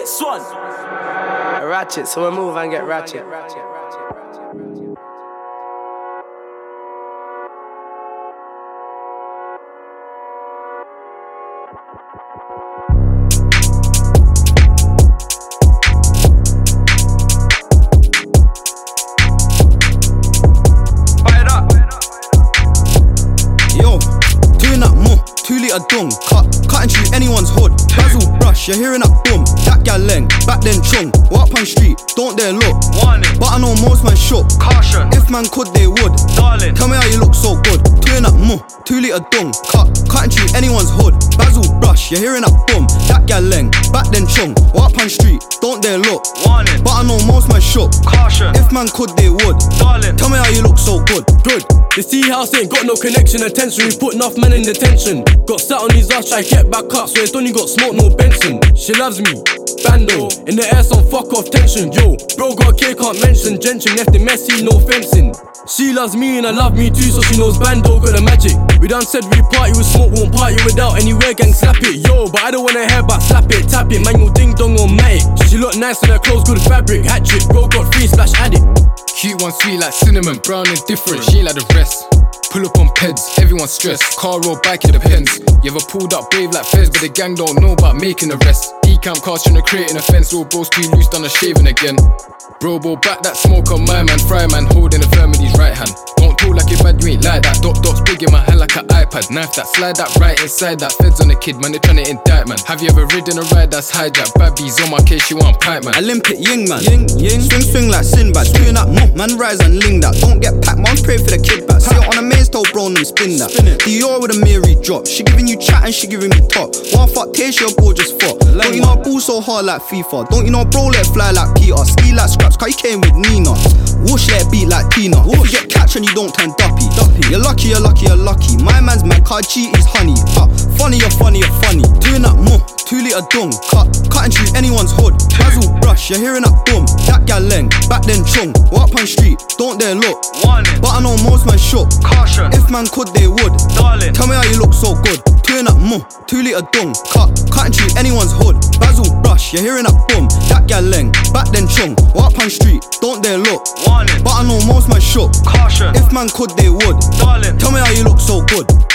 Swan. Ratchet, so we move and get ratchet. Yo, doing that more, 2 litre dung, cutting through anyone's hood. Basil brush, you're hearing that boom. That gal leng, back then chung. Walk on street, don't dare look. Warning, but I know most man shook. Caution, if man could they would. Darling, tell me how you look so good. Doing that more, 2 litre dung, cutting through anyone's hood. Basil brush, you're hearing that boom. That gal leng, back then chung. Walk on street, don't dare look. Warning, but I know most man shook. Caution, if man could they would. Darling, tell me how you look so good. Good. The tea house ain't got no connection, attention. We put enough men in detention. Got sat on his ass, try get back up, so it's only got smoke, no Benson. She loves me, bando. In the air, some fuck off tension. Yo, bro got a K, can't mention. Gentry left it messy, no fencing. She loves me and I love me too, so she knows bando got the magic. We done said we party with smoke, won't party without anywhere, gang slap it. Yo, but I don't wanna hear about slap it, tap it, man, you ding dong on matic. She look nice in her clothes, good fabric, hat trick. Bro got free, splash addict. Cute one, sweet like cinnamon, brown and different, she ain't like the rest. Pull up on peds, everyone's stressed. Car or bike, it depends. You ever pulled up brave like feds, but the gang don't know about making arrests. Decamp cars trying to create an offense, all bros too loose, done a shaving again. Bro, back that smoke on my man, fry man, holding the firm in his right hand. Don't talk like you bad, you ain't like that. Dots big in my hand like an iPad. Knife that, slide that right inside that. Feds on the kid, man, they tryna indict man. Have you ever ridden a ride that's hijacked? Bad bees on my case, she want pipe man. Olympic ying man, ying. Swing like Sinbad. Doing that man, rise and ling that. Don't get packed, man, pray for the kid back. See it on a maze, told bro, them spin that. Dior with a Mary drop. She giving you chat and she giving me top. One fuck taste, your gorgeous fuck. Don't you know I ball so hard like FIFA? Don't you know bro let fly like Peter? Ski like scraps, cause you came with Nina. Whoosh let beat like Tina. If you get catch and you don't turn duppy. You're lucky. My man's mad, cause G is honey. Funny, you're funny. Doing that more, 2 litre dung, cutting through anyone's hood. Basil brush, you're hearing that boom. That gal leng, back then chung. Walk on street, don't dare look. Warning, but I know most man shook. Caution, if man could they would. Darling, tell me how you look so good. Doing that more, 2 litre dung, cutting through anyone's hood. Basil brush, you're hearing that boom. That gal leng, back then chung. Walk on street, don't dare look. Warning, but I know most man shook. Caution, if man could they would. Darling, tell me how you look so good.